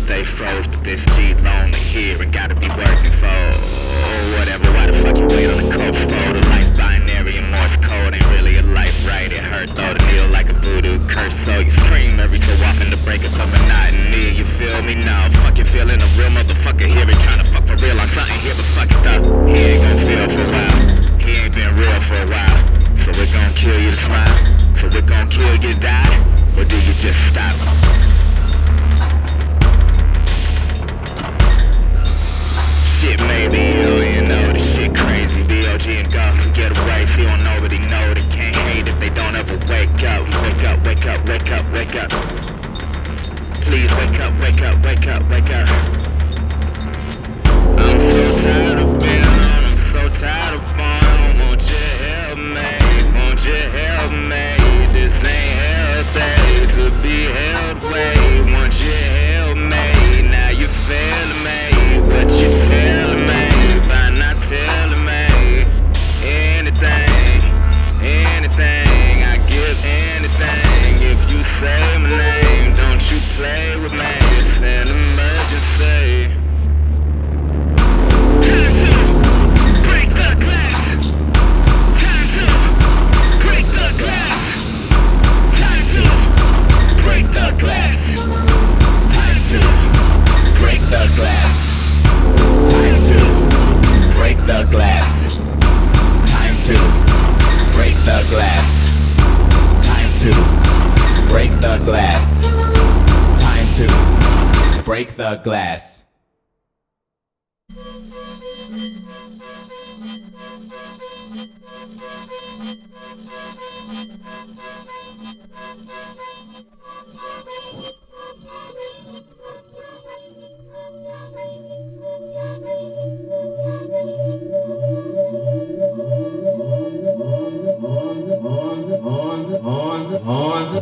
They froze, but this G lonely here and gotta be working for whatever. Why the fuck you wait on the coast for? The life binary and Morse code ain't really a life, right? It hurt though to kneel like a voodoo curse, so you scream every so often to break up a monotony. You feel me now? Fuck you feeling a real motherfucker here and trying to fuck for real on something here, but fuck it up. He ain't gon' feel for a while. He ain't been real for a while. So we're gon' kill you to smile. So we're gon' kill you to die. Or do you just stop? Shit, maybe you know this shit crazy. B.O.G. and God can get away. So you don't already know they can't hate if they don't ever wake up. Wake up, wake up, wake up, wake up. Please wake up, wake up, wake up, wake up. I'm so tired of being alone. I'm so tired of falling. Won't you help me? Won't you help me? This ain't healthy to be held way. Won't you help me? Now you failing me. What you telling me by not telling me anything, anything? I give anything if you say my name. Don't you play with me? It's an emergency. Time to break the glass. Time to break the glass. Time to break the glass. Time to break the glass. Time to break the glass. Time to break the glass. Time to break the glass. Time to break the glass.